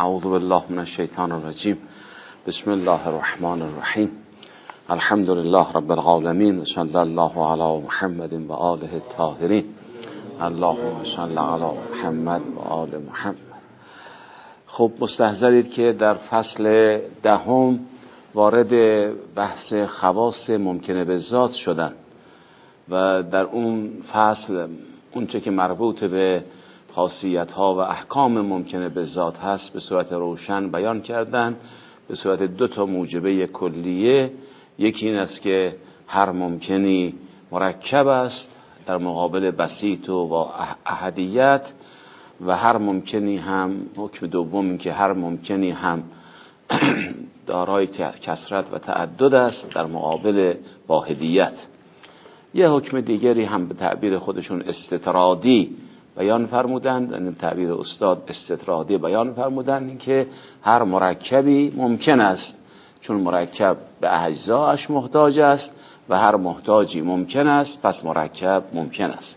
اعوذ بالله من الشیطان الرجیم. بسم الله الرحمن الرحیم. الحمد لله رب العالمین و صلی الله علی محمد و آله الطاهرین. اللهم صل علی محمد و آل محمد. خب مستحضرید که در فصل دهم وارد بحث خواص ممکنه به ذات شدن و در اون فصل اونچه که مربوط به خاصیت ها و احکام ممکنه به ذات هست به صورت روشن بیان کردن، به صورت دو تا موجبه کلیه. یکی این است که هر ممکنی مرکب است در مقابل بسیط و احدیت، و هر ممکنی هم حکم دوم این که هر ممکنی هم دارای کثرت و تعدد است در مقابل واحدیت. یه حکم دیگری هم به تعبیر خودشون استطرادی بیان فرمودند، این تعبیر استاد استطرادی بیان فرمودند، این که هر مرکبی ممکن است چون مرکب به اجزایش محتاج است و هر محتاجی ممکن است پس مرکب ممکن است.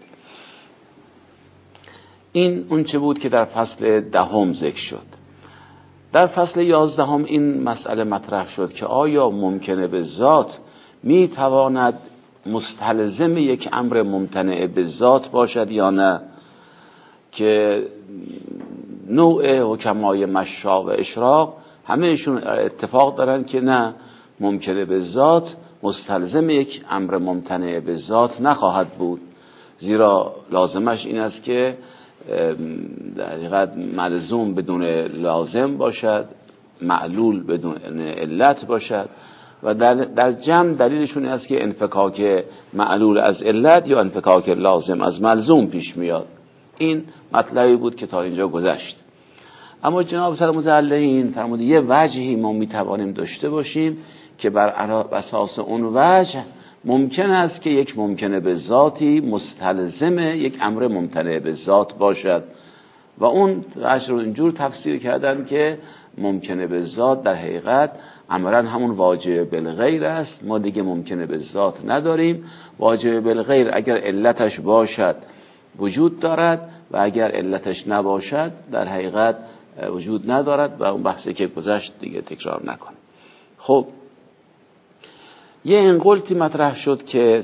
این اون چه بود که در فصل دهم ذکر شد. در فصل 11 این مسئله مطرح شد که آیا ممکنه به ذات می تواند مستلزم یک امر ممتنع به ذات باشد یا نه، که نوع حکمای مشا و اشراق همهشون اتفاق دارن که نه، ممکنه به ذات مستلزم یک امر ممتنع به ذات نخواهد بود، زیرا لازمش این است که در حقیقت ملزوم بدون لازم باشد، معلول بدون علت باشد، و در جمع دلیلشون است که انفکاک معلول از علت یا انفکاک لازم از ملزوم پیش میاد. این مطلبی بود که تا اینجا گذشت. اما جناب سر متعلقین فرمود یه وجهی ما میتوانیم داشته باشیم که بر اساس اون وجه ممکن است که یک ممکنه به ذاتی مستلزم یک امر ممتنع به ذات باشد، و اون وجه رو اینجور تفسیر کردن که ممکنه به ذات در حقیقت امرا همون واجب بالغیر است. ما دیگه ممکنه به ذات نداریم، واجب بالغیر اگر علتش باشد وجود دارد و اگر علتش نباشد در حقیقت وجود ندارد، و اون بحثی که گذشت دیگه تکرار نکن. خب یه انقلتی مطرح شد که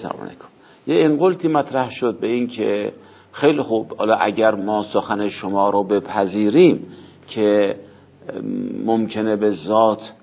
به این که خیلی خوب، حالا اگر ما سخن شما رو بپذیریم که ممکنه به ذات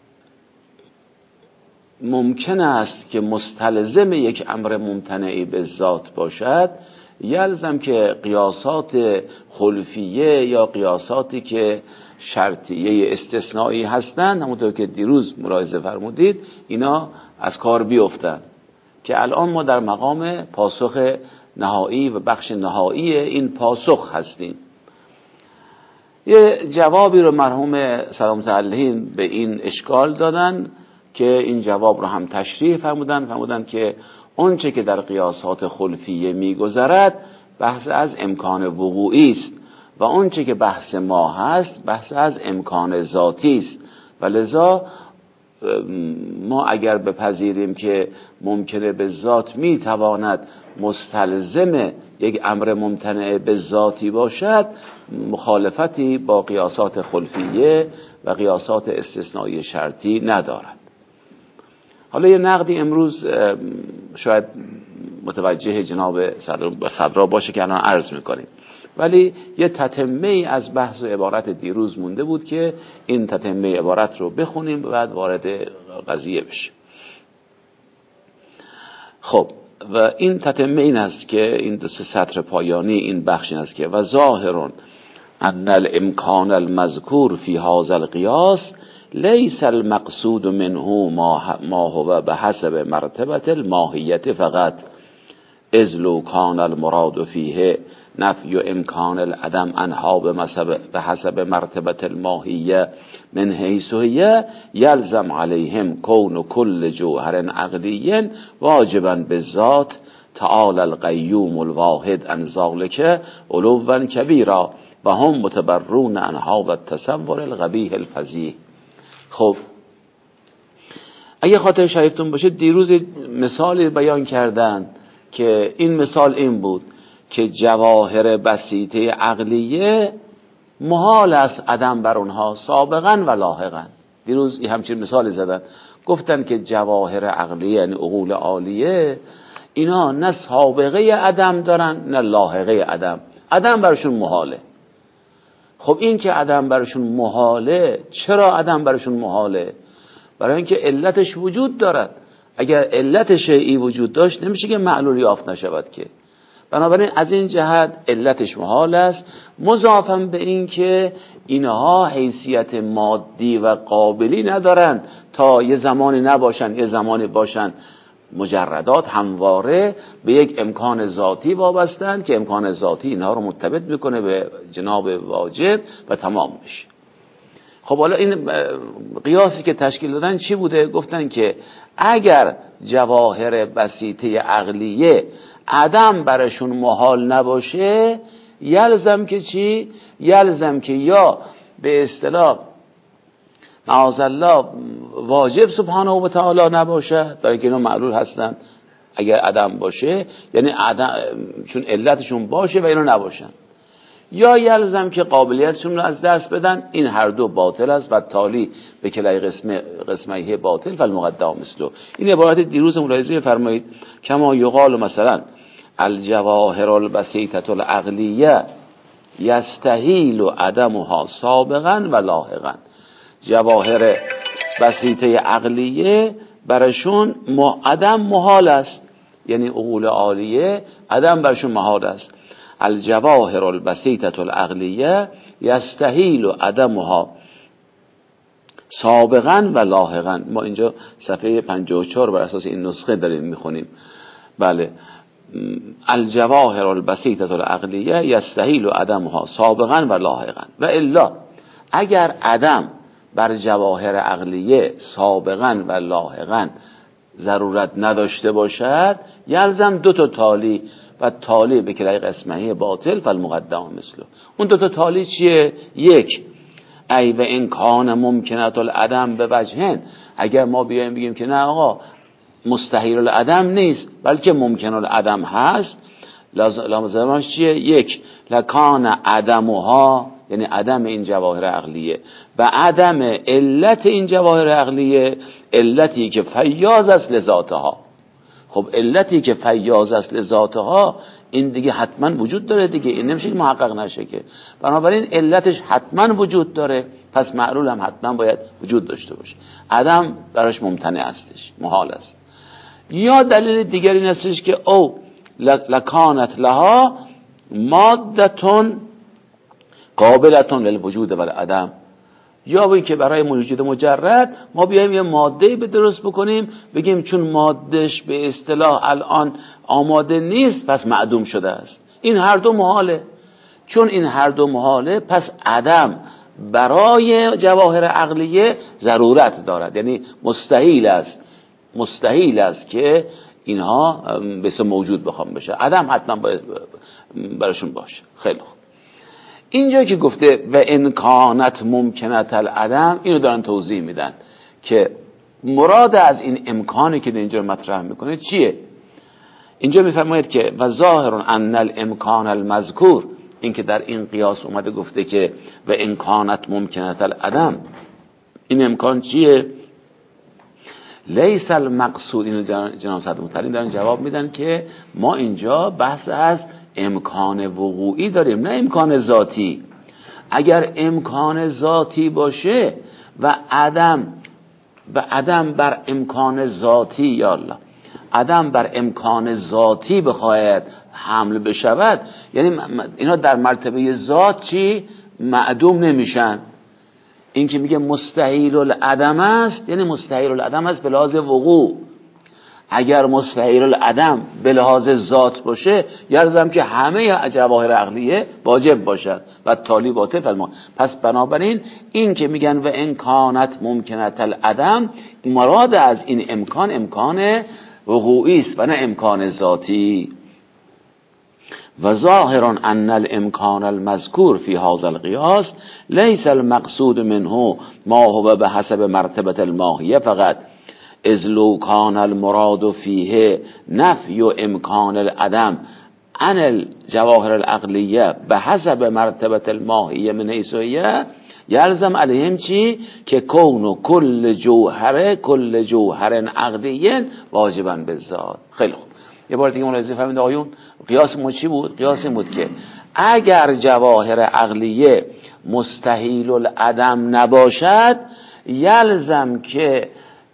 ممکن است که مستلزم یک امر ممتنعی به ذات باشد، یلزم که قیاسات خلفیه یا قیاساتی که شرطیه استثنایی هستند، همونطور که دیروز ملاحظه فرمودید، اینا از کار بیفتن، که الان ما در مقام پاسخ نهایی و بخش نهایی این پاسخ هستیم. یه جوابی رو مرحوم سلامت علیه به این اشکال دادن که این جواب رو هم تشریح فرمودن که اونچه که در قیاسات خلفیه میگذرد بحث از امکان وقوعی است و اونچه که بحث ما هست بحث از امکان ذاتی است، و لذا ما اگر بپذیریم که ممکنه به ذات میتواند مستلزم یک امر ممتنع به ذاتی باشد، مخالفتی با قیاسات خلفیه و قیاسات استثنایی شرطی ندارد. حالا یه نقدی امروز شاید متوجه جناب صدرا باشه که الان عرض میکنیم، ولی یه تتمه از بحث و عبارت دیروز مونده بود که این تتمه عبارت رو بخونیم و بعد وارد قضیه بشیم. خب و این تتمه این است که این دو سه سطر پایانی این بخش این است که و ظاهرون ان الامکان المذکور فی هذا القیاس لیس المقصود منه ما هو بحسب مرتبه الماهیت فقط، اذ لو کان المراد فیه نفی امکان العدم انها به حسب مرتبه الماهیه من حیث هی یلزم علیهم کون کل جوهر عقلی واجبا بالذات تعالی القیوم الواحد عن ذلک علوا کبیرا و هم متبرون انها و التصور القبیح الفضیح. خب اگه خاطر شریفتون باشه دیروز مثالی بیان کردن که این مثال این بود که جواهر بسیطه عقلیه محال است عدم بر اونها سابقا و لاحقا. دیروز همچین مثالی زدن، گفتن که جواهر عقلیه یعنی عقول عالیه اینا نه سابقه عدم دارن نه لاحقه عدم، عدم برشون محاله. خب این که عدم برشون محاله، چرا عدم برشون محاله؟ برای اینکه علتش وجود دارد. اگر علت شیئی وجود داشت نمیشه که معلول یافت نشود که. بنابراین از این جهت علتش محال است، مضافاً به این که اینها حیثیت مادی و قابلی ندارند تا یه زمانی نباشن یه زمانی باشن. مجردات همواره به یک امکان ذاتی وابستند که امکان ذاتی اینها رو مرتبط میکنه به جناب واجب و تمام میشه. خب حالا این قیاسی که تشکیل دادن چی بوده؟ گفتن که اگر جواهر بسیطه عقلیه عدم برشون محال نباشه، یلزم که چی؟ یلزم که یا به اصطلاح معاذالله واجب سبحانه و تعالی نباشد، برای که اینا معلول هستن. اگر عدم باشه یعنی عدم چون علتشون باشه و اینا نباشن، یا یلزم که قابلیتشون رو از دست بدن. این هر دو باطل است و تالی به کلای قسمه باطل فالمقدم مثله. این عبارت دیروز ملاحظه فرمایید. کما یقال مثلا الجواهر البسیطه العقلیه یستحیل عدمها سابقا و لاحقا. جواهر بسیطه عقلیه برشون عدم محال است، یعنی عقول عالیه عدم برشون محال است. الجواهر البسیطه العقلیه یستحیل عدمها سابقا و لاحقا. ما اینجا صفحه 54 بر اساس این نسخه داریم میخونیم. بله، الجواهر البسیطه العقلیه یستحیل عدمها سابقا و لاحقا. و الا اگر عدم بر جواهر عقلیه سابقا و لاحقا ضرورت نداشته باشد، یلزم دو تا تالی و تالی به کلای قسمه باطل فالمقدم مثله. اون دو تا تالی چیه؟ یک، ای و این کان ممکنت العدم به وجهن. اگر ما بیایم بگیم که نه آقا مستحیل العدم نیست بلکه ممکن العدم هست، لازمش چیه؟ یک، لکان عدمها یعنی عدم این جواهر عقلیه و عدم علت این جواهر عقلیه علتی که فیاض است لذاتها. خب علتی که فیاض است لذاتها این دیگه حتما وجود داره دیگه، این نمیشه محقق نشه که. بنابراین علتش حتما وجود داره، پس معلول هم حتما باید وجود داشته باشه. عدم براش ممتنع هستش، محال است. یا دلیل دیگری این هستش که او لکانت لها مادتون قابلتون للوجود و العدم، یا بایی که برای موجود مجرد ما بیایم یه ماده به درست بکنیم بگیم چون مادهش به اصطلاح الان آماده نیست پس معدوم شده است. این هر دو محاله. چون این هر دو محاله پس عدم برای جواهر عقلیه ضرورت دارد، یعنی مستحیل است که اینها به اسم موجود بخوام بشه. عدم حتما باید براشون باشه. خیلی خوب. اینجا که گفته و امکانت ممکنت العدم، اینو دارن توضیح میدن که مراد از این امکانی که اینجا مطرح میکنه چیه. اینجا میفرماید که و ظاهر ان الامکان المذکور، این که در این قیاس اومده گفته که و امکانت ممکنت العدم، این امکان چیه؟ لیس المقصود. اینو جناب صدر مطلعین دارن جواب میدن که ما اینجا بحث از امکان وقوعی داریم نه امکان ذاتی. اگر امکان ذاتی باشه و عدم بر امکان ذاتی، یا الله، عدم بر امکان ذاتی بخواهد حمل بشود، یعنی اینا در مرتبه ذات چی؟ معدوم نمیشن. این که میگه مستحیل العدم است یعنی مستحیل العدم است به لحاظ وقوع. اگر مستحیل العدم به لحاظ ذات باشه یلزم که همه جواهر عقلیه واجب باشد و تالی باطل. پس بنابراین این که میگن و امکانت ممکنت العدم، مراد از این امکان وقوعی است و نه امکان ذاتی. و ظاهر ان الامکان المذکور فی هذا القیاس لیس المقصود منه ما هو بحسب مرتبه الماهیه فقط، اذ لو کان المراد فیه نفی امکان العدم عن الجواهر العقلیه به حسب مرتبه الماهیه من حیث هي یلزم علیهم چی؟ که کون کل جوهر عقلیه واجبا بالذات. خیلی خوب، یه بار دیگه ملاحظه فرمایید آقایون، قیاس ما چی بود؟ قیاس این بود که اگر جواهر عقلیه مستحیل العدم نباشد یلزم که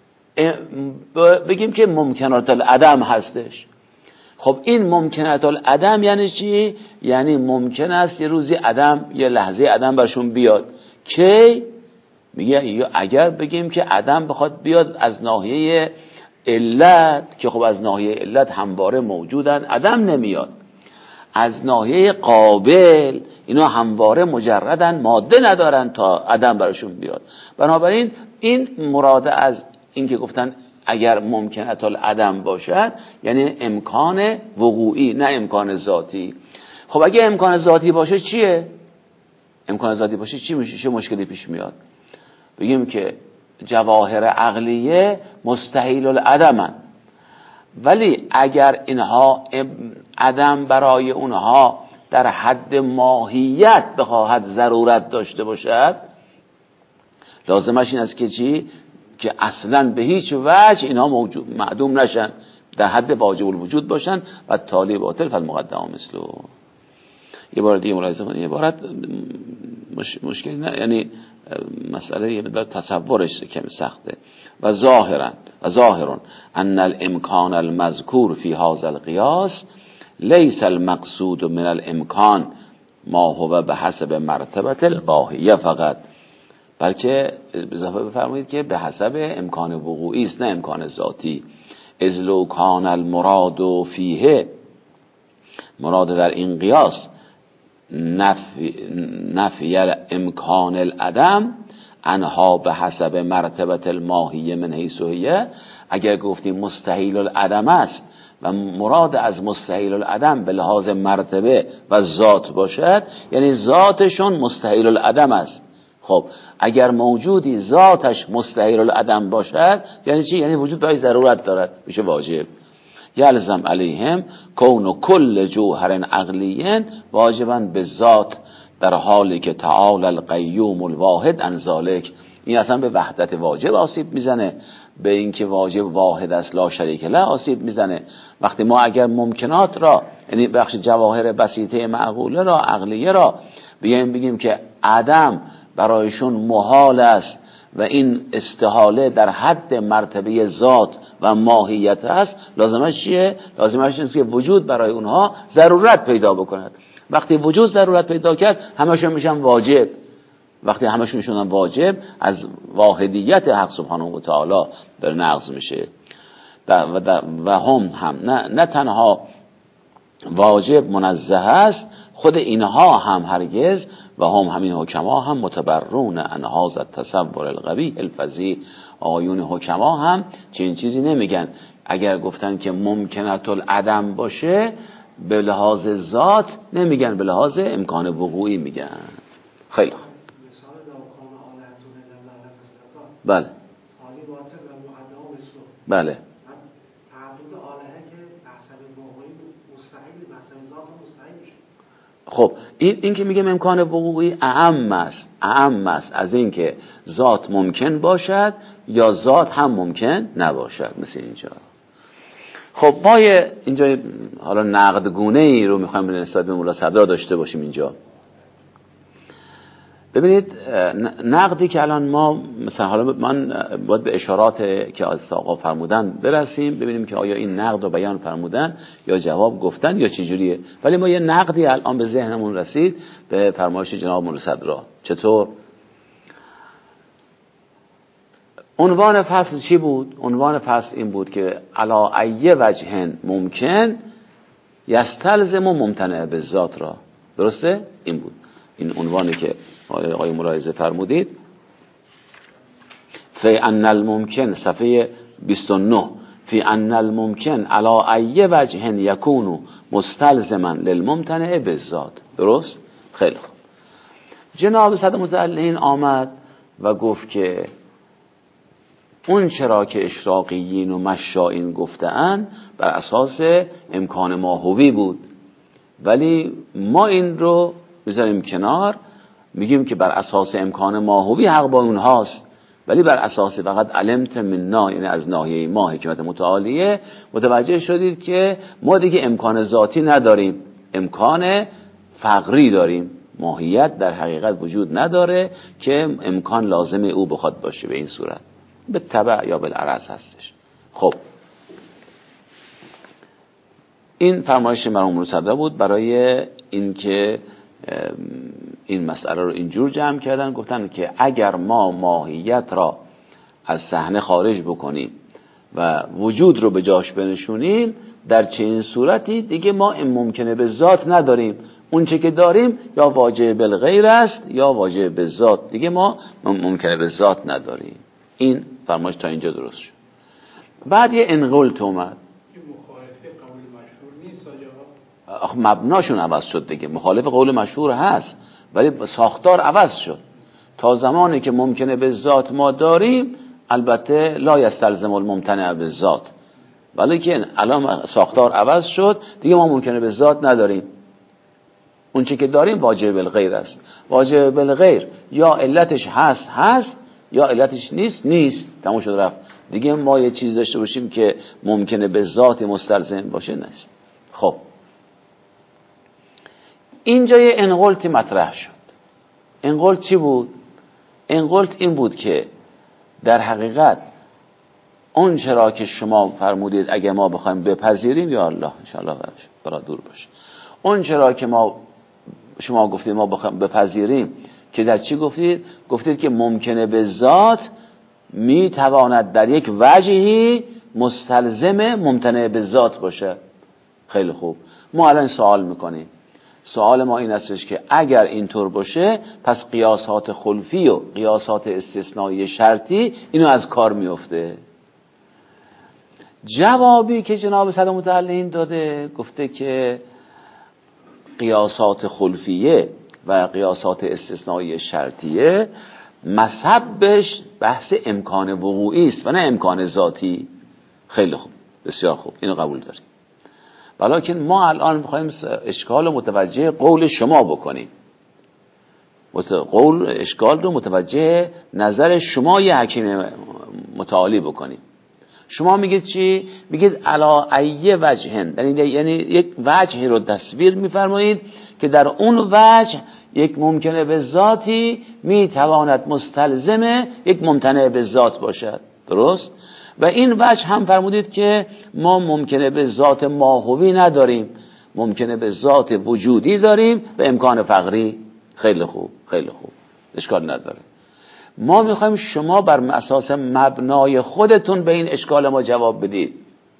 بگیم که ممکنات العدم هستش. خب این ممکنات العدم یعنی چی؟ یعنی ممکن است یه روزی عدم، یه لحظه عدم برشون بیاد. کی؟ میگه اگر بگیم که عدم بخواد بیاد از ناحیه علت، که خب از ناحیه علت همواره موجودن، عدم نمیاد. از ناحیه قابل اینا همواره مجردن، ماده ندارن تا عدم برشون بیاد. بنابراین این مراده از این که گفتن اگر ممکنات العدم باشد یعنی امکان وقوعی، نه امکان ذاتی. خب اگه امکان ذاتی باشه چیه؟ امکان ذاتی باشه چی میشه؟ چه مشکلی پیش میاد؟ بگیم که جواهر عقلیه مستحیل العدمن، ولی اگر اینها عدم برای اونها در حد ماهیت بخواهد ضرورت داشته باشد، لازمش این است که چی؟ که اصلا به هیچ وجه اینها موجود معدوم نشن، در حد واجب الوجود باشن و تالی باطل فالمقدم مثلو. یه بار دیگه ملاحظه کنید، عبارت مشکلی نه، یعنی مسئله یه مقدار تصورش کمی سخته. و ظاهرا ان الامکان المذکور فی هذا القیاس لیس المقصود من الامکان ما هو به حسب مرتبه الباهیه فقط، بلکه اضافه بفرمایید که به حسب امکان وقوعی است، نه امکان ذاتی. اذ لو کان المراد فیه، مراد در این قیاس نفی امکان العدم انها به حسب مرتبه الماهیه من حیث هي، اگر گفتیم مستحیل العدم است و مراد از مستحیل العدم به لحاظ مرتبه و ذات باشد یعنی ذاتشون مستحیل العدم است. خب اگر موجودی ذاتش مستحیل العدم باشد یعنی چی؟ یعنی وجود برای ضرورت دارد، میشه واجب. یلزم علیهم کون کل جوهر عقلیه واجبا به ذات، در حالی که تعالی القیوم الواحد عن ذلک. این اصلا به وحدت واجب آسیب میزنه، به اینکه واجب واحد است لا شریک له آسیب میزنه. وقتی ما اگر ممکنات را، یعنی بخش جواهر بسیطه معقوله را، عقلیه را بگیم که عدم برایشون محال است و این استحاله در حد مرتبه ذات و ماهیت است، لازمش چیه؟ لازمش اینه که وجود برای اونها ضرورت پیدا بکند. وقتی وجود ضرورت پیدا کرد همشون میشن واجب. وقتی همشون شدن واجب از واحدیت حق سبحانه و تعالی در نقض میشه. و هم نه تنها واجب منزه است، خود اینها هم هرگز، و هم همین حکما هم متبرون عن هذا التصور القبیح الفظیع. آیون حکما هم چنین چیزی نمیگن. اگر گفتن که ممکنات العدم باشه به لحاظ ذات نمیگن، به لحاظ امکان وقوعی میگن. خیلی خوب. بله بله خب این که میگم امکان وقوعی اعم است از این که ذات ممکن باشد یا ذات هم ممکن نباشد، مثل اینجا. خب ما اینجا حالا نقدگونه ای رو میخوایم به نسبت به مولا صدرا داشته باشیم اینجا. ببینید نقدی که الان ما مثلا، حالا من باید به اشارات که از آقا فرمودن برسیم ببینیم که آیا این نقد رو بیان فرمودن یا جواب گفتن یا چی جوریه. ولی ما یه نقدی الان به ذهنمون رسید به فرمایش جناب مولا صدرا. چطور؟ عنوان فصل چی بود؟ عنوان فصل این بود که علا ای وجه ممکن یستلزم ممتنع به ذات را. درسته؟ این بود این عنوانی که آقای ملاحظه فرمودید. فی ان الممکن، صفحه 29، فی ان الممکن علا ای وجه یکون مستلزما للممتنع بالذات. درست؟ خیلی خوب. جناب صدر متعلین آمد و گفت که اون چرا که اشراقیین و مشائین گفتن بر اساس امکان ماهوی بود. ولی ما این رو بذاریم کنار، میگیم که بر اساس امکان ماهوی حق با اونهاست، ولی بر اساس فقط علمت منا، یعنی از ناحیه ما حکمت متعالیه، متوجه شدید که ما دیگه امکان ذاتی نداریم، امکان فقری داریم. ماهیت در حقیقت وجود نداره که امکان لازم او بخواد باشه به این صورت، به تبع یا بالعرض هستش. خب این فرمایش مرحوم مصدق بود برای اینکه این مسئله رو اینجور جمع کردن، گفتن که اگر ما ماهیت را از صحنه خارج بکنیم و وجود رو به جاش بنشونیم، در چنین صورتی دیگه ما این ممکنه به ذات نداریم، اون چه که داریم یا واجب بالغیر است یا واجب به ذات، دیگه ما ممکنه به ذات نداریم. این فرمایش تا اینجا درست شد. بعد یه انقلت اومد، مبناشون عوض شد دیگه، مخالف قول مشهور هست ولی ساختار عوض شد. تا زمانی که ممکنه به ذات ما داریم، البته لا یستلزم الممتنع به ذات، ولی که الان ساختار عوض شد دیگه ما ممکنه به ذات نداریم، اون چی که داریم واجب بالغیر است. واجب بالغیر یا علتش هست یا علتش نیست، تموم شد رفت. دیگه ما یه چیز داشته باشیم که ممکنه به ذات مستلزم باشه نیست. خب اینجا یه انقلتی مطرح شد. انقلت چی بود؟ انقلت این بود که در حقیقت اون چرا که شما فرمودید اگه ما بخوایم بپذیریم، یا الله انشاءالله برا دور باشه، اون چرا که شما گفتید ما بخوایم بپذیریم، که در چی گفتید؟ گفتید که ممکنه به ذات میتواند در یک وجهی مستلزم ممتنع به ذات باشه. خیلی خوب، ما الان سوال میکنیم. سوال ما این استش که اگر اینطور باشه پس قیاسات خلفی و قیاسات استثنایی شرطی اینو از کار میفته. جوابی که جناب صدر متعلین داده، گفته که قیاسات خلفیه و قیاسات استثنایی شرطیه مذهبش بحث امکان وقوعی است و نه امکان ذاتی. خیلی خوب، بسیار خوب، اینو قبول داریم. ولیکن ما الان می‌خوایم اشکال رو متوجه قول شما بکنیم، اشکال رو متوجه نظر شما یه حکیم متعالی بکنیم. شما میگید چی؟ میگید علا ای وجهن، یعنی یک وجهی رو تصویر میفرمایید که در اون وجه یک ممکنه به ذاتی میتواند مستلزم یک ممتنع به ذات باشد. درست؟ و این وجه هم فرمودید که ما ممکنه به ذات ماهوی نداریم، ممکنه به ذات وجودی داریم و امکان فقری. خیلی خوب، خیلی خوب، اشکال نداره. ما میخوایم شما بر اساس مبنای خودتون به این اشکال ما جواب بدید.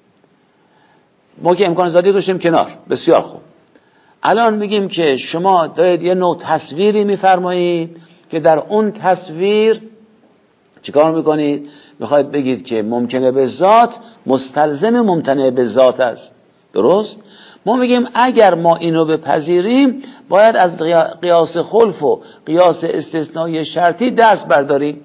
ما که امکان ذاتی گذاشتیم کنار، بسیار خوب. الان میگیم که شما دارید یه نوع تصویری میفرمایید که در اون تصویر چیکار میکنید؟ میخواید بگید که ممکنه به ذات مستلزم ممتنع به ذات است. درست؟ ما میگیم اگر ما اینو بپذیریم باید از قیاس خلف و قیاس استثنایی شرطی دست برداریم.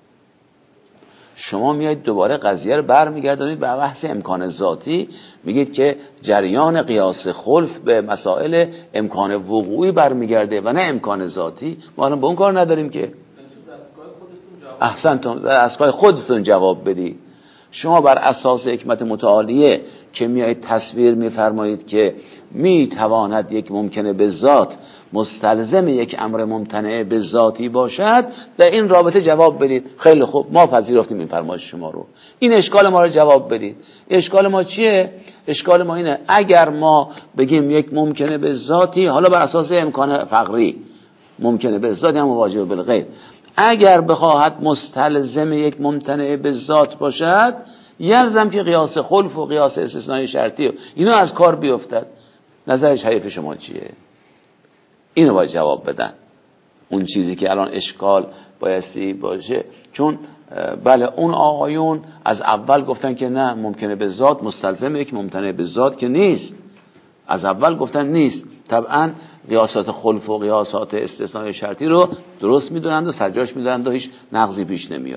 شما میایید دوباره قضیه رو برمیگردونید به بحث امکان ذاتی، میگید که جریان قیاس خلف به مسائل امکان وقوعی برمیگرده و نه امکان ذاتی. ما الان به اون کار نداریم که. احسنتون، دستگاه خودتون جواب بدید. شما بر اساس حکمت متعالیه که میایید تصویر میفرمایید که میتواند یک ممکنه به ذات مستلزم یک امر ممتنع به ذاتی باشد، در این رابطه جواب بدید. خیلی خوب، ما پذیرفتیم این فرمایش شما رو. این اشکال ما رو جواب بدید. اشکال ما چیه؟ اشکال ما اینه اگر ما بگیم یک ممکنه به ذاتی، حالا بر اساس امکان فقری، ممکنه به ذاتی هم واجب بالغیر، اگر بخواهد مستلزم یک ممتنع به ذات باشد، یلزم که قیاس خلف و قیاس استثنایی شرطی اینو از کار بیفتد. نظرش حیف شما چیه؟ اینو باید جواب بدن. اون چیزی که الان اشکال بایستی باشه، چون بله اون آقایون از اول گفتن که نه، ممکنه به ذات مستلزم یک ممتنع به ذات که نیست. از اول گفتن نیست. طبعا قیاسات خلف و قیاسات استثنای شرطی رو درست میدونند و سرجاش میدونند و هیچ نقضی پیش نمیاد.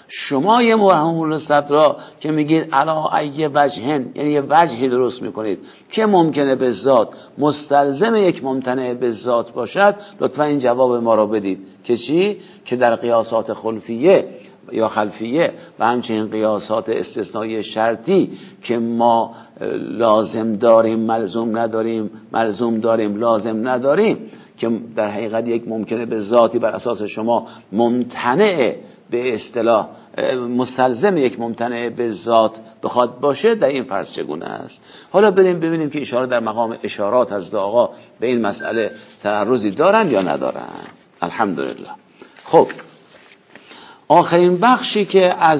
شما یه مرحوم صدرا که میگید علا ای وجهن، یعنی یه وجهی درست میکنید که ممکنه به ذات مستلزم یک ممتنع به ذات باشد، لطفا این جواب ما را بدید که چی؟ که در قیاسات خلفیه یا خلفیه و همچنین قیاسات استثنایی شرطی که ما لازم داریم ملزوم نداریم، ملزوم داریم لازم نداریم، که در حقیقت یک ممکنه به ذاتی بر اساس شما ممتنع به اصطلاح مستلزم یک ممتنع به ذات بخواد باشه، در این فرض چگونه است؟ حالا بریم ببینیم که اشاره در مقام اشارات از آقا به این مسئله تعرضی دارن یا ندارن. الحمدلله. خب آخرین بخشی که از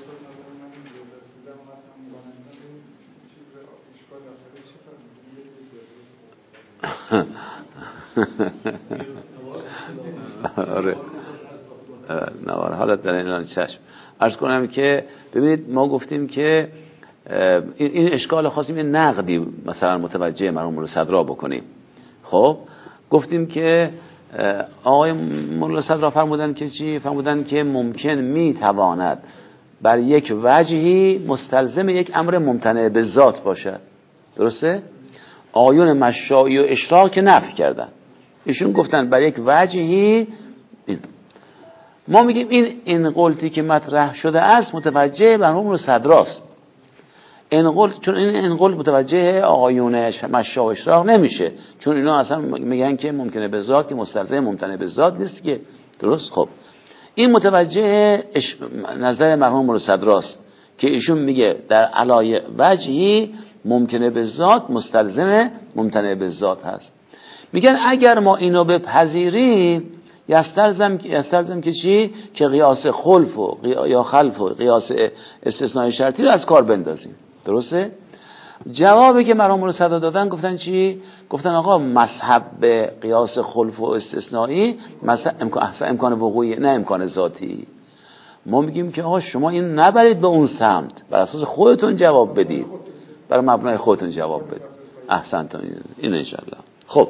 آره نوار حالت در اینان چشم عرض کنم که ببینید ما گفتیم که این اشکال خواستیم یه نقدی مثلا متوجه مرحوم صدرا بکنیم. خب گفتیم که آقای مولا صدرا فرمودن که چی؟ فرمودن که ممکن میتواند بر یک وجهی مستلزم یک امر ممتنع به ذات باشد. درسته؟ آیون مشاعی و اشراق نفی کردن، ایشون گفتن بر یک وجهی. ما میگیم این قولتی که مطرح شده است متوجه مرحوم صدراست. چون این قول متوجه آقایون مشاع و اشراق نمیشه، چون اینا اصلا میگن که ممکنه به ذات که مستلزم ممتنع به ذات نیست که. درست؟ خب این متوجه نظر مرحوم صدراست که ایشون میگه در علای وجهی ممکنه به ذات مستلزم ممتنع به ذات هست. میگن اگر ما اینو بپذیریم یستلزم که چی؟ که قیاس خلف و یا خلف و قیاس استثنای شرطی رو از کار بندازیم. درسته؟ جوابی که مرحوم صدرا دادن گفتن چی؟ گفتن آقا مذهب به قیاس خلف و استثنایی امکان وقوعی نه امکان ذاتی. ما میگیم که آقا شما این نبرید به اون سمت، بر اساس خودتون جواب بدید، بر مبنای خودتون جواب بدید. احسنتون. این انشالله. خب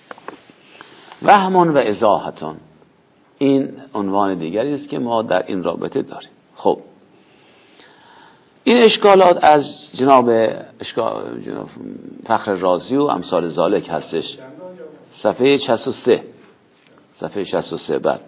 وهمون و ازاحتون، این عنوان دیگری است که ما در این رابطه داریم. خب این اشکالات از جناب فخر رازی و امثال ذالک هستش. صفحه 63 صفحه 63 بعد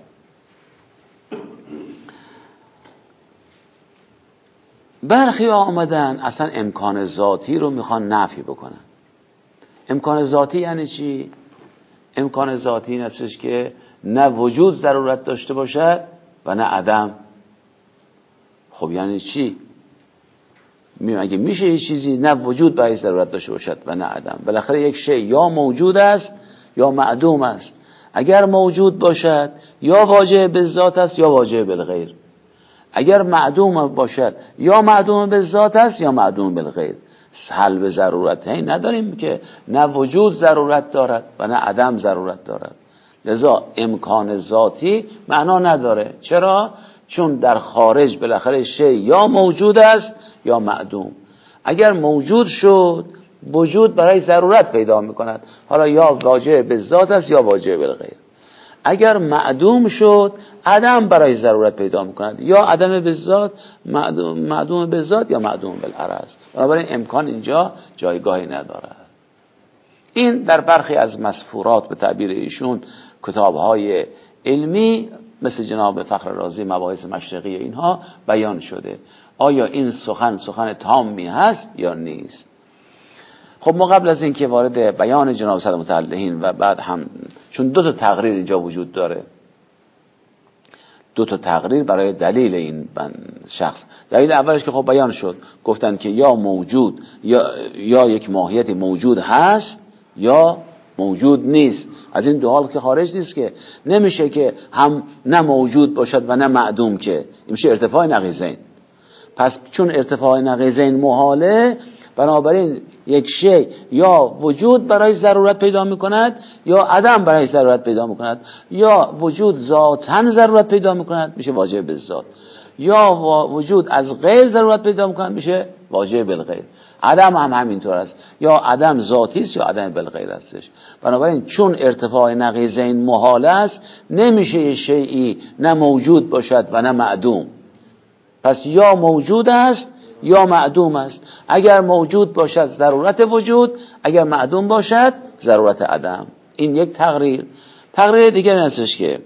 برخی آمدن اصلا امکان ذاتی رو میخوان نفی بکنن. امکان ذاتی یعنی چی؟ امکان ذاتی این هستش که نه وجود ضرورت داشته باشد و نه عدم. خب یعنی چی؟ اگه میشه یه چیزی نه وجود برای ضرورت داشته باشد و نه عدم، بالاخره یک شی یا موجود است یا معدوم است. اگر موجود باشد یا واجه به ذات است یا واجه بالغیر، اگر معدوم باشد یا معدوم به ذات است یا معدوم بالغیر. سلب ضرورت این نداریم که نه وجود ضرورت دارد و نه عدم ضرورت دارد. لذا امکان ذاتی معنا نداره. چرا؟ چون در خارج بالاخره شی یا موجود است یا معدوم. اگر موجود شد وجود برای ضرورت پیدا میکند، حالا یا واجه به ذات است یا واجه بالغیر. اگر معدوم شد عدم برای ضرورت پیدا میکند، یا عدم به ذات، معدوم به ذات یا معدوم بالعرض. بنابراین امکان اینجا جایگاهی ندارد. این در برخی از مسفورات به تعبیر ایشون کتاب‌های علمی مثل جناب فخر رازی مباحث مشرقی اینها بیان شده. آیا این سخن تامی هست یا نیست؟ خب ما قبل از این که وارد بیان جناب صدر متعلقین و بعد هم چون دو تا تقریر اینجا وجود داره، دو تا تقریر برای دلیل این شخص. دلیل اولش که خب بیان شد، گفتن که یا موجود یا یک ماهیت موجود هست یا موجود نیست. از این دو حال که خارج نیست، که نمیشه که هم نه موجود باشد و نه معدوم، که این میشه ارتفاع نقیضین. پس چون ارتفاع نقیضین محاله، بنابراین یک شی یا وجود برای ضرورت پیدا میکند یا عدم برای ضرورت پیدا میکند، یا وجود ذاتاً ضرورت پیدا میکند میشه واجب به ذات، یا وجود از غیر ضرورت پیدا میکند میشه واجب بالغیر. عدم هم همینطور است، یا عدم ذاتی است یا عدم بالغیر هستش. بنابراین چون ارتفاع نقیضین محال است، نمیشه یه شیئی نه موجود باشد و نه معدوم. پس یا موجود است یا معدوم است. اگر موجود باشد ضرورت وجود، اگر معدوم باشد ضرورت عدم. این یک تقریر. تقریر دیگر این هستش که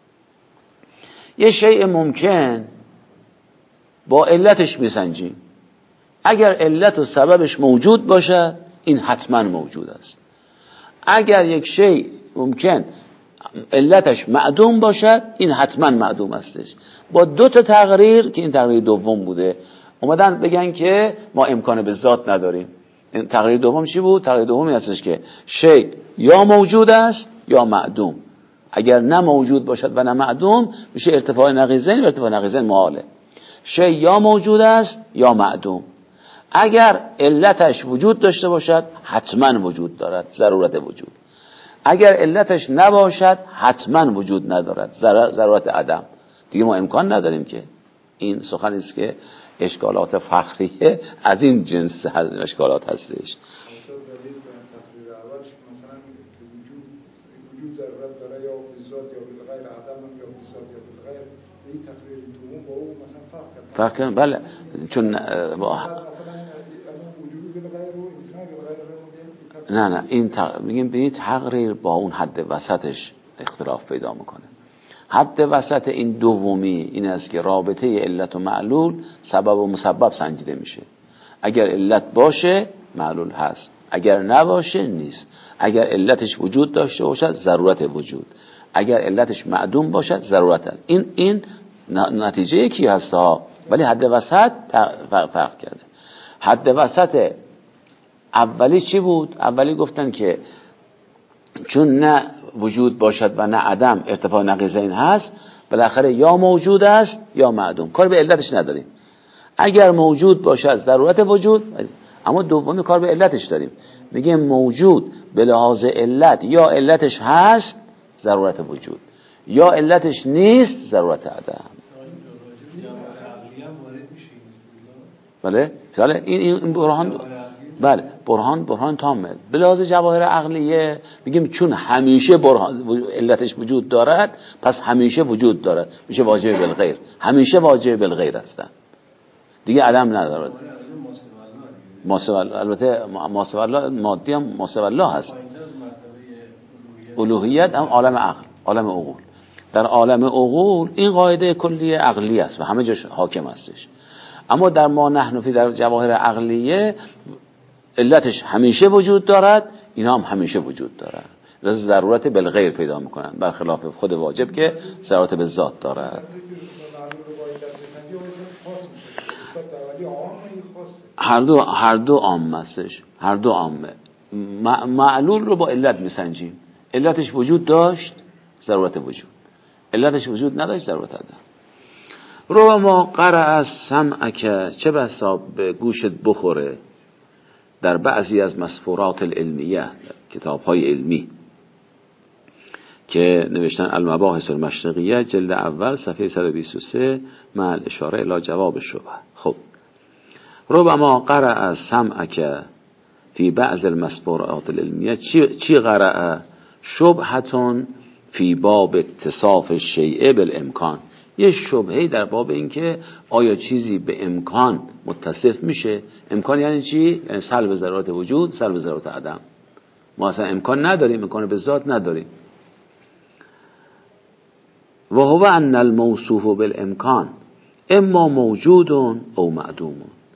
یه شیء ممکن با علتش میسنجیم. اگر علت و سببش موجود باشد این حتما موجود است. اگر یک شیء ممکن علتش معدوم باشد این حتما معدوم استش. با دو تا تقریر که این تقریر دوم بوده اومدن بگن که ما امکان به ذات نداریم. این تقریر دوم چی بود؟ تقریر دوم این هستش که شیء یا موجود است یا معدوم. اگر نه موجود باشد و نه معدوم میشه ارتفاع نقیضین و ارتفاع نقیضین محاله. شیء یا موجود است یا معدوم. اگر علتش وجود داشته باشد حتما وجود دارد، ضرورت وجود. اگر علتش نباشد حتما وجود ندارد، ضرورت عدم. دیگه ما امکان نداریم که. این سخنی است که اشکالات فقهیه از این جنس اشکالات هستش. وجود ضرورت داره یا بذات یا بغیر عدم یا بذات یا بغیر. این تقریر دوم با اون مثلا فرق کنه. بله چون نه این میگیم به این تقریر با اون حد وسطش اختلاف پیدا میکنه. حد وسط این دومی این است که رابطه علت و معلول سبب و مسبب سنجیده میشه. اگر علت باشه معلول هست، اگر نباشه نیست. اگر علتش وجود داشته باشد ضرورت وجود، اگر علتش معدوم باشد ضرورت هست. این نتیجه یکی هست ها، ولی حد وسط فرق کرده. حد وسط اولی چی بود؟ اولی گفتن که چون نه وجود باشد و نه عدم ارتفاع نقیضین هست، بالاخره یا موجود است یا معدوم. کار به علتش نداریم. اگر موجود باشد ضرورت وجود، اما دومی کار به علتش داریم. میگه موجود به لحاظ علت یا علتش هست ضرورت وجود، یا علتش نیست ضرورت عدم. بله این برهان، بله برهان تامه. به لحاظ جواهر عقلیه میگیم چون همیشه علتش وجود دارد پس همیشه وجود دارد، میشه واجب بالغیر. همیشه واجب بالغیر هستن دیگه، عدم ندارد. البته ماسوالله مادی هم ماسوالله هست. الوهیت هم عالم عقل، عالم عقول. در عالم عقول این قاعده کلی عقلی است و همه جاش حاکم هستش. اما در ما نحن فی در جواهر عقلیه علتش همیشه وجود دارد، اینا هم همیشه وجود دارد. لذا ضرورت بالغیر پیدا میکنن، برخلاف خود واجب که ضرورت به ذات دارد. هر دو عام هستش، هر دو عامه. معلول رو با علت میسنجیم. علتش وجود داشت ضرورت وجود، علتش وجود نداشت ضرورت عدم. رو ما قرأ سمعک، چه بسا به گوشت بخوره در بعضی از مسفورات العلمیه، کتاب های علمی که نوشتن المباحث المشرقیه جلد اول صفحه 123 مع اشاره الی جواب شبهه. خب ربما قرأ سمعک فی بعض المسفورات العلمیه، چی قرأ؟ شبهتون فی باب اتصاف الشیء بالامکان. یه شبهه در باب این که آیا چیزی به امکان متصف میشه. امکان یعنی چی؟ یعنی سلب ضرورت وجود، سلب ضرورت عدم. ما اصلا امکان نداریم، امکان به ذات نداریم. و هو ان الموصوف بالامکان اما موجود او معدوم.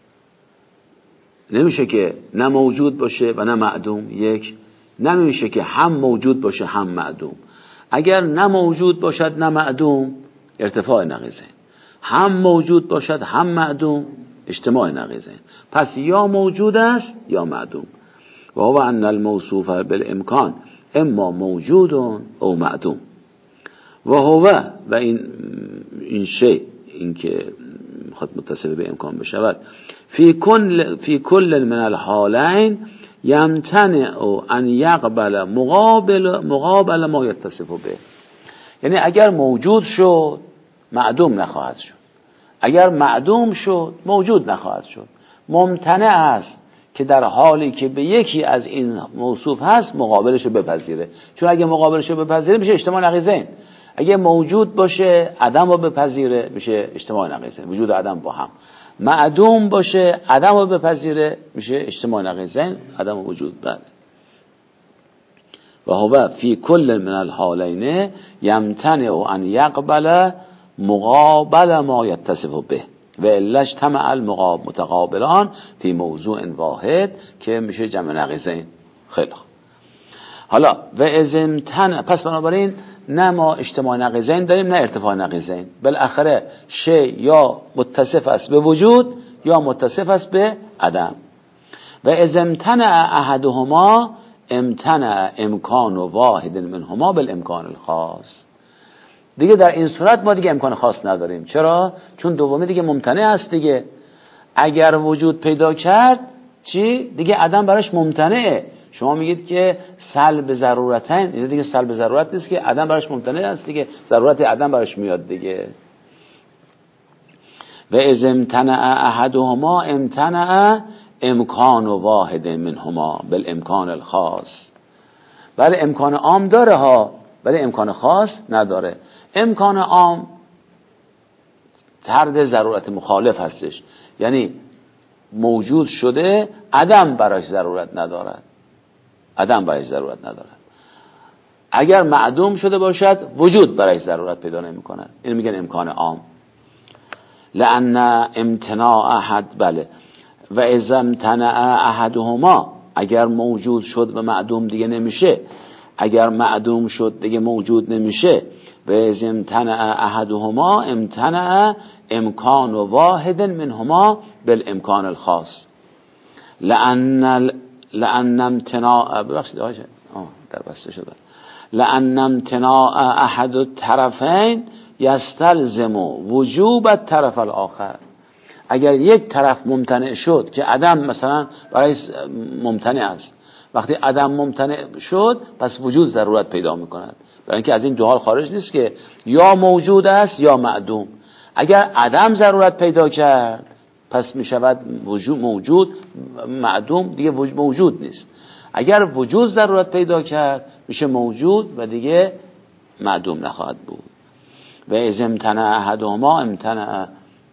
نمیشه که نه موجود باشه و نه معدوم. یک، نمیشه که هم موجود باشه هم معدوم. اگر نه موجود باشد نه معدوم ارتفاع نقیضین، هم موجود باشد هم معدوم اجتماع نقیضین. پس یا موجود است یا معدوم. و هو ان الموصوف بالامکان اما موجود او معدوم. و هو و این شیء، این که خود متصف به امکان بشود، فی کل من الحالین یمتنع ان یقبل مقابل ما یتصف به. یعنی اگر موجود شد معدوم نخواهد شد، اگر معدوم شد موجود نخواهد شد. ممتنع است که در حالی که به یکی از این موصوف هست مقابلش رو بپذیره. چون اگه مقابلش رو بپذیره میشه اجتماع نقیضین. اگه موجود باشه عدم رو بپذیره میشه اجتماع نقیضین، وجود عدم با هم. معدوم باشه عدم رو بپذیره میشه اجتماع نقیضین، عدم و وجود. بله. و هو فی کل من الحالین یمتنع ان یقبل مقابل ما یتصف به و الا اجتمع المتقابلان فی موضوع واحد که میشه جمع نقیضین. خیلی خوب. حالا و از امتنع، پس بنابراین نه ما اجتماع نقیضین داریم نه ارتفاع نقیضین، بالاخره شی یا متصف است به وجود یا متصف است به عدم. و از امتنع احدهما امتنع امکان واحد منهما بالامکان الخاص. دیگه در این صورت ما دیگه امکان خاص نداریم. چرا؟ چون دومی دیگه ممتنع است دیگه. اگر وجود پیدا کرد چی؟ دیگه عدم براش ممتنعه. شما میگید که سلب ضرورتین، این دیگه سلب ضرورت نیست که عدم براش ممتنع است دیگه، ضرورت عدم براش میاد دیگه. و از امتنع احدهما امتنع امکان واحد منهما بالامکان الخاص. بله امکان عام داره ها، ولی امکان خاص نداره. امکان عام طرد ضرورت مخالف هستش، یعنی موجود شده عدم براش ضرورت ندارد، عدم براش ضرورت ندارد. اگر معدوم شده باشد وجود براش ضرورت پیدا نمی کند. این میگن امکان عام. لأن امتناع احد، بله، و اذا امتنع احدهما، اگر موجود شد و معدوم دیگه نمیشه، اگر معدوم شد دیگه موجود نمیشه. و اذا امتنع احدهما امتنع امکان واحد منهما بالامکان الخاص. لأن امتناع، ببخشید در بسته شده، لأن امتناع احد الطرفین یستلزم وجوب الطرف الاخر. اگر یک طرف ممتنع شد که عدم مثلا برای ممتنع است، وقتی عدم ممتنع شد پس وجود ضرورت پیدا میکند، برای اینکه از این دو حال خارج نیست که یا موجود است یا معدوم. اگر عدم ضرورت پیدا کرد پس میشود وجود موجود، معدوم دیگه موجود نیست. اگر وجود ضرورت پیدا کرد میشه موجود و دیگه معدوم نخواهد بود. و از امتنع احدهما امتنع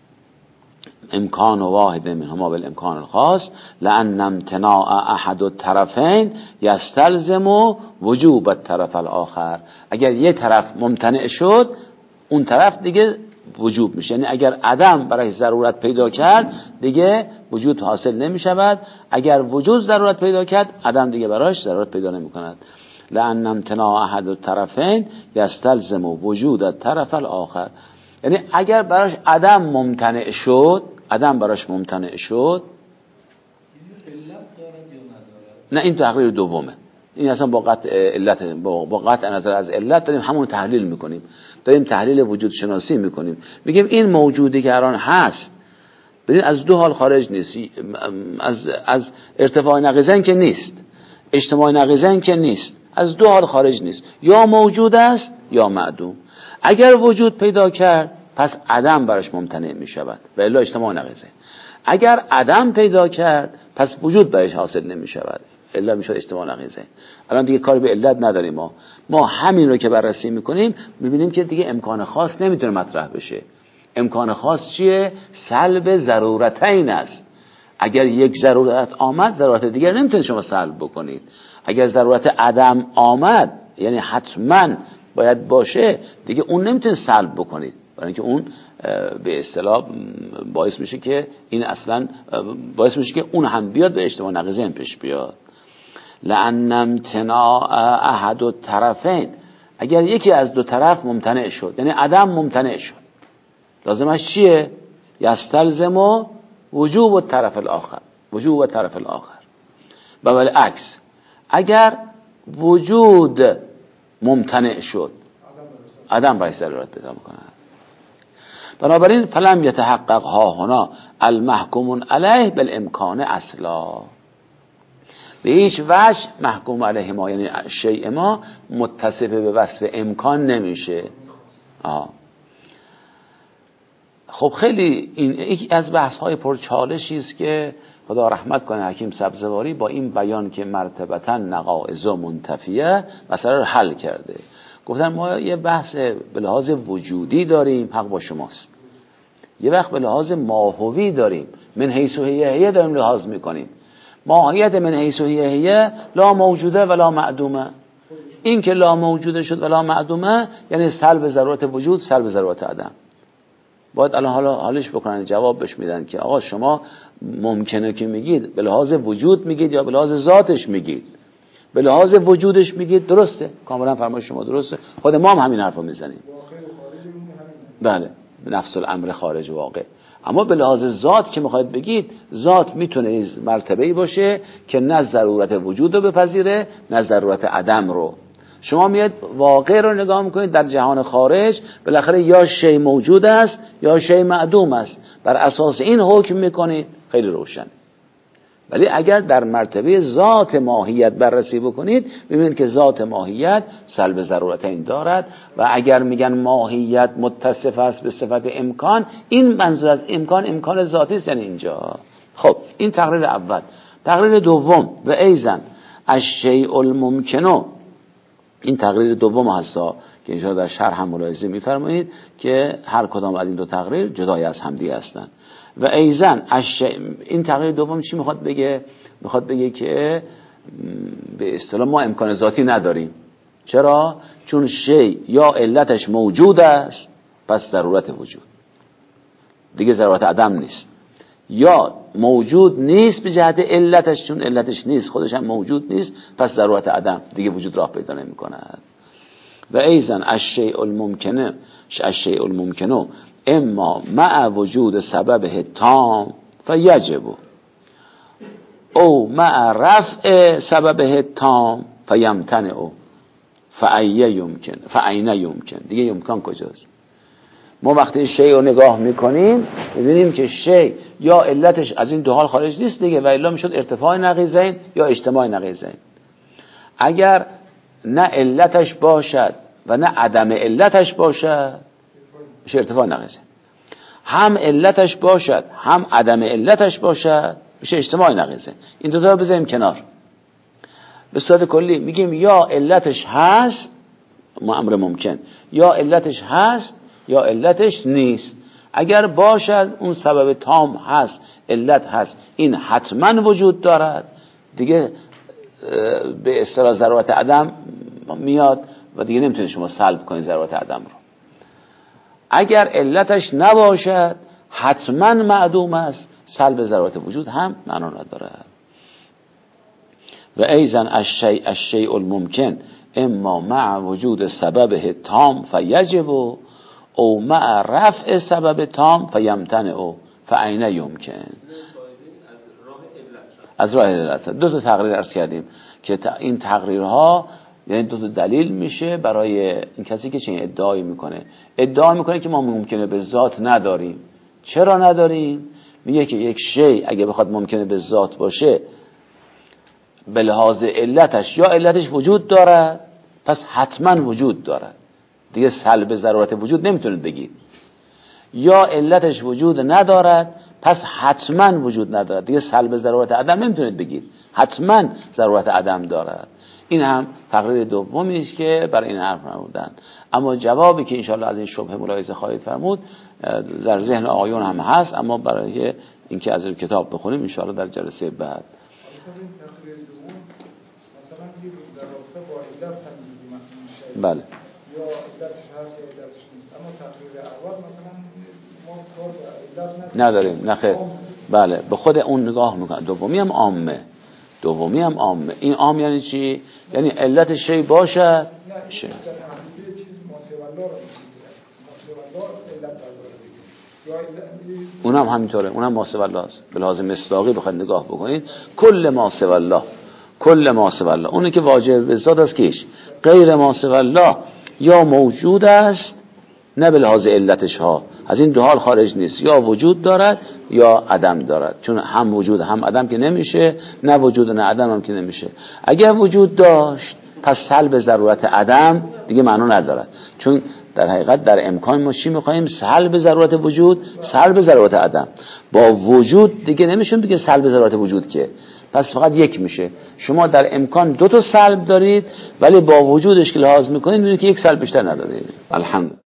امکان واحد منهما بالامکان الخاص. لأن امتناع احد الطرفین یستلزم وجوب الطرف الاخر. اگر یک طرف ممتنع شد اون طرف دیگه وجوب میشه، یعنی اگر عدم برای ضرورت پیدا کرد دیگه وجود حاصل نمی شود، اگر وجود ضرورت پیدا کرد عدم دیگه براش ضرورت پیدا نمی کند. لأن امتناع احد الطرفین یستلزم وجود الطرف الاخر. یعنی اگر براش عدم ممتنع شد، عدم براش ممتنع شد، نه این تحقیر دومه، این اصلا با قطع علت، با قطع نظر از علت داریم همون تحلیل میکنیم، داریم تحلیل وجود شناسی میکنیم، میگیم این موجودی که الان هست ببین از دو حال خارج نیست، از ارتفاع نقیضین که نیست، اجتماع نقیضین که نیست، از دو حال خارج نیست، یا موجود است یا معدوم. اگر وجود پیدا کرد پس عدم براش ممتنع می شود و الا اجتماع نقیضین. اگر عدم پیدا کرد پس وجود براش حاصل نمی شود، الا می شود اجتماع نقیضین. الان دیگه کاری به علت نداریم، ما همین رو که بررسی میکنیم میبینیم که دیگه امکان خاص نمیتونه مطرح بشه. امکان خاص چیه؟ سلب ضرورتین است. اگر یک ضرورت آمد ضرورت دیگر نمیتونید شما سلب بکنید. اگر ضرورت عدم آمد یعنی حتما باید باشه دیگه اون نمیتونید سلب بکنید، برای اینکه اون به اصطلاح باعث میشه که این اصلا باعث میشه که اون هم بیاد به اجتماع نقیضین پیش بیاد. لأن امتناع احد الطرفین، اگر یکی از دو طرف ممتنع شد یعنی عدم ممتنع شد، لازمش چیه؟ یستلزم وجوب الطرف الاخر، وجوب الطرف الاخر. و بالعکس اگر وجود ممتنع شد عدم باید ضرورت پیدا میکنه. بنابراین فلم یتحقق ها هنا المحکوم علیه بالامکان اصلا. به هیچ وجه محکوم علیه ما یعنی شیء ما متصف به وصف امکان نمیشه. خب خیلی این یکی از بحث های پرچالشی است که خدا رحمت کنه حکیم سبزواری با این بیان که مرتبتا نقائض منتفیه مسئله رو حل کرده. گفتن ما یه بحث به لحاظ وجودی داریم، حق با شماست. یه وقت به لحاظ ماهوی داریم، من حیث و هیه داریم لحاظ میکنیم. ماهیت من حیث و هیه لا موجوده ولا معدومه. این که لا موجوده شد ولا معدومه یعنی سلب ضرورت وجود، سلب ضرورت عدم. باید الان حالش بکنن، جواب بهش میدن که آقا شما ممکنه که میگید به لحاظ وجود میگید یا به لحاظ ذاتش میگید؟ به لحاظ وجودش میگید، درسته، کاملا فرمایش شما درسته، خود ما هم همین حرفو میزنیم. بله، نفس الامر خارج واقع. اما به لحاظ ذات که میخواید بگید، ذات میتونه مرتبه‌ای باشه که نه ضرورت وجود رو بپذیره نه ضرورت عدم رو. شما میاد واقع رو نگاه میکنید در جهان خارج، بالاخره یا شی موجود است یا شی معدوم است، بر اساس این حکم میکنید، خیلی روشن. ولی اگر در مرتبه ذات ماهیت بررسی بکنید، ببینید که ذات ماهیت سلب ضرورتین دارد و اگر میگن ماهیت متصف است به صفت امکان، این منظور از امکان امکان ذاتی است. یعنی اینجا خب این تقریر اول. تقریر دوم و ایزن الشیء الممکن، این تقریر دوم هستا که اینجا در شرح هم ملاحظه میفرمایید که هر کدام از این دو تقریر جدای از همدیگه هستند. و ایزن این تقریر دوم چی میخواد بگه؟ میخواد بگه که به اصطلاح ما امکان ذاتی نداریم. چرا؟ چون شی یا علتش موجود است پس ضرورت وجود، دیگه ضرورت عدم نیست، یا موجود نیست به جهت علتش، چون علتش نیست خودش هم موجود نیست پس ضرورت عدم، دیگه وجود راه پیدا نمی کند. و ایزن الشیء الممکن اما مع وجود سببه تام فیجب او مع رفع سببه تام فیمتنع فأین یمکن. دیگه یمکن کجاست؟ ما وقتی شی رو نگاه میکنیم می‌بینیم که شی یا علتش از این دو حال خارج نیست دیگه، و الا میشد ارتفاع نقیضین یا اجتماع نقیضین. اگر نه علتش باشد و نه عدم علتش باشد میشه ارتفاع نقیضین. هم علتش باشد هم عدم علتش باشد میشه اجتماع نقیضین. این دو تا رو بذاریم کنار. به صورت کلی میگیم یا علتش هست، امر ممکن، یا علتش هست یا علتش نیست. اگر باشد اون سبب تام هست، علت هست، این حتما وجود دارد، دیگه به اصطلاح ضرورت عدم میاد و دیگه نمیتونید شما سلب کنید ضرورت عدم رو. اگر علتش نباشد حتما معدوم است، سلب ضرورت وجود هم معنا ندارد. و ایزن الشیء الممکن اما مع وجود سببه تام فیجب او مع رفع سبب تام فیمتنع فأین یمکن. از راه علت. دو تا تقریر عرض کردیم که این تقریرها یعنی دو تا دلیل میشه برای این کسی که چنین ادعایی میکنه. ادعا میکنه که ما ممکنه به ذات نداریم. چرا نداریم؟ میگه که یک شی اگه بخواد ممکنه به ذات باشه به لحاظ علتش یا علتش وجود دارد پس حتما وجود دارد، دیگه سلب ضرورت وجود نمیتونید بگید. یا علتش وجود ندارد پس حتما وجود ندارد، دیگه سلب ضرورت عدم نمیتونید بگید، حتما ضرورت عدم دارد. این هم تقریر دومی است که برای این حرف نمودن. اما جوابی که انشاءالله از این شبهه ملاحظه خواهید فرمود در ذهن آقایون هم هست، اما برای اینکه از این کتاب بخونیم انشاءالله در جلسه بعد. بله. یا علتش هست یا علتش نیست. اما تقریر اول مثلا ما کار به علت نداریم. نخیر. بله، به خود اون نگاه میکنه. دومی هم عامه. این عام یعنی چی؟ یعنی علت شی باشد شی. اونم همینطوره، اونم ما سوى الله است. به لحاظ مصداقی بخواید نگاه بکنید کل ما سوى الله اونی که واجب به ذات است کیش غیر ما سوى الله یا موجود است نه به لحاظ علتش ها، از این دو حال خارج نیست، یا وجود دارد یا عدم دارد. چون هم وجود هم عدم که نمیشه، نه وجود نه عدم هم که نمیشه. اگر وجود داشت پس سلب ضرورت عدم دیگه معنا ندارد، چون در حقیقت در امکان ما چی میخوایم؟ سلب ضرورت وجود، سلب ضرورت عدم. با وجود دیگه نمیشون دیگه سلب ضرورت وجود که پس فقط یک میشه. شما در امکان 2 تا سلب دارید، ولی با وجودش که لحاظ میکنید میبینید که یک سلب بیشتر ندارید. الحمدلله.